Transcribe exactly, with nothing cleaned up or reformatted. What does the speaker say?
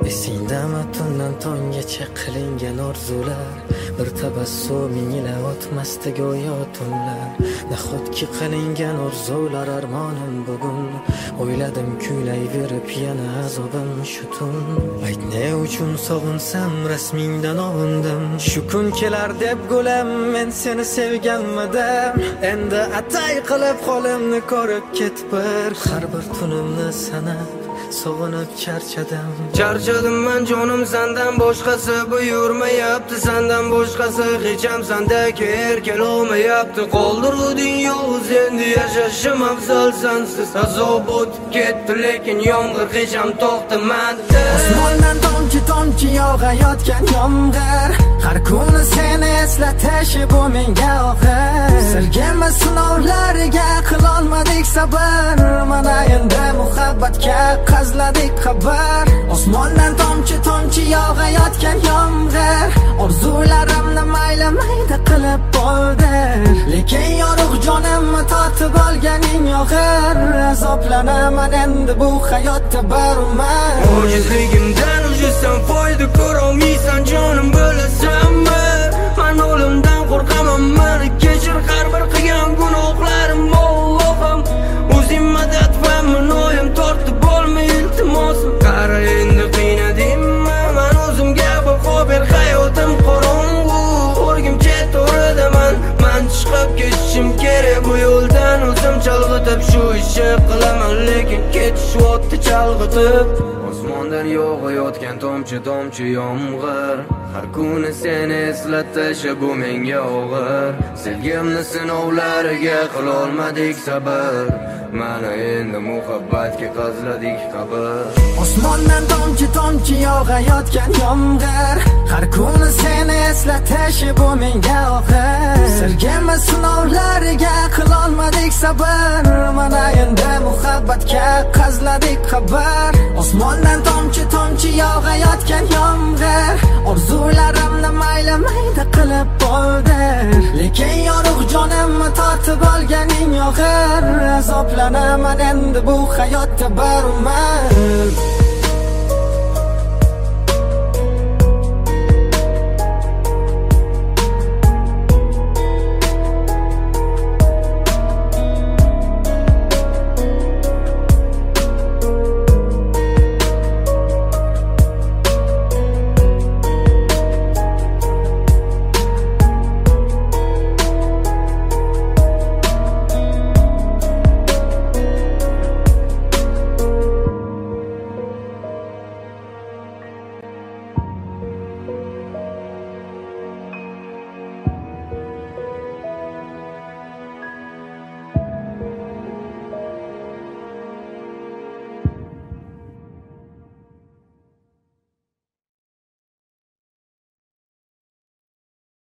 Esingdami tundan tonggacha qilingan orzular, bir tabassuming ila o'tmasdi go'yo tunlar. Nahotki qilingan orzular armonim bugun, o'yladim kuylayverib yana azobim shu tun. Ayt ne uchun sog'insam rasmingdan ovundim, shu kun kelar deb gulam men seni sevganmidim. Endi atay qilib qo'limni ko'rib ket bir, har bir tunimni sanab sog'inib charchadim. Charchadim men jonim sendan boshqasi buyurmayapti, sendan boshqasi hech ham sendagi erkal olmayapti. Qoldiruvding yolg'iz, endi yashashim afzal sensiz. Azob o'tib ketdi lekin yomg'ir hech ham to'xtamadi. Osmondan tomchi tomchi yog'ayotgan yomg'ir, har kuni seni eslatish bu menga og'ir. Sirgama sinovlariga qilolmadik sabr, mana endi muhabbatga qazladik xabar. Osmondan tomchi tomchi yog'ayotgan yomg'ir, orzularimni mayli mayda qilib bo'ldi, lekin yorug' jonimni tortib olganing og'ir. Azoblanaman endi bu hayotda baruman. Ojizligimdan ujizsan, foyda ko'rolmaysan jonim bilasanmi? Men o'limdan qo'rqaman, meni kechir har bir qilgan gunohlarim Allohim. O'zing madad va minoyim tortib bo'lmay iltimosim. Qara endi qiynadimmi, men o'zimga baho ber, hayotim qorong'u. O'rgimcha to'ridaman, men chiqib ketishim kerak bu yo'ldan. O'zim chalg'itib shu ishni qilaman, lekin ketish o'tdi chalg'itib. Osmondan yog'ayotgan tomchi tomchi yomg'ir, har kuni seni eslatish bu menga og'ir. Sevgimni sinovlariga qilolmadik sabr, mana endi muhabbatga qazladik qabr. Osmondan tomchi tomchi yog'ayotgan yomg'ir, har kuni seni eslatish bu menga og'ir. Sevgimni sinovlariga qilolmadik sabr, mana endi muhabbatga qazladik qabr. Osmondan tomchi tomchi yog'ayotgan yomg'ir, orzularimni mayli mayda qilib bo'ldi, lekin yorug' jonimni tortib olganing og'ir. Azoblanaman endi bu hayotda baruman.